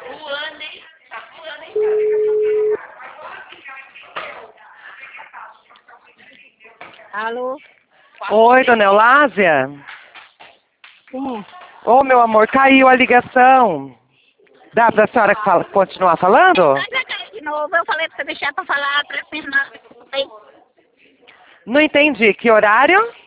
Alô? Oi, dona Eulásia? Sim. Ô, meu amor, caiu a ligação. Dá pra senhora continuar falando? Mas já caiu de novo. Eu falei pra você deixar pra falar pra cima. Não entendi. Que horário?